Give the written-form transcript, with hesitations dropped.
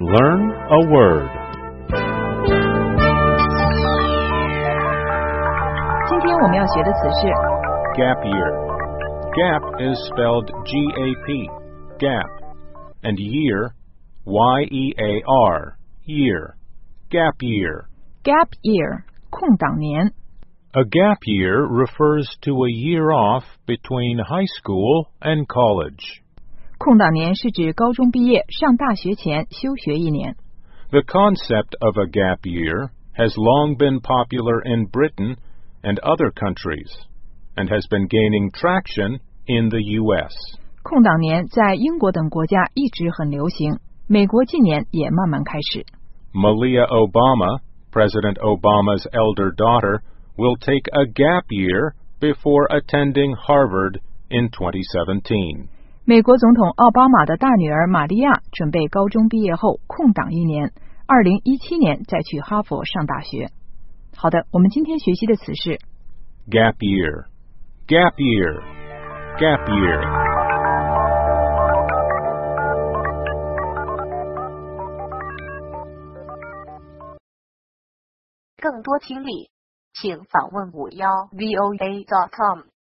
Learn a word. 今天我们要学的词是 Gap year. Gap is spelled G-A-P, gap, and year, Y-E-A-R, year. Gap year. gap year, 空档年。 A gap year refers to a year off between high school and college. 空档年是指高中毕业上大学前休学一年。 The concept of a gap year has long been popular in Britain and other countries, and has been gaining traction in the U.S. 空档年在英国等国家一直很流行，美国近年也慢慢开始。 Malia Obama, President Obama's elder daughter, will take a gap year before attending Harvard in 2017. 美国总统奥巴马的大女儿玛利亚准备高中毕业后空档一年，2017年再去哈佛上大学。好的，我们今天学习的词是 Gap year. Gap year. Gap year. 更多听力，请访问51voa.com。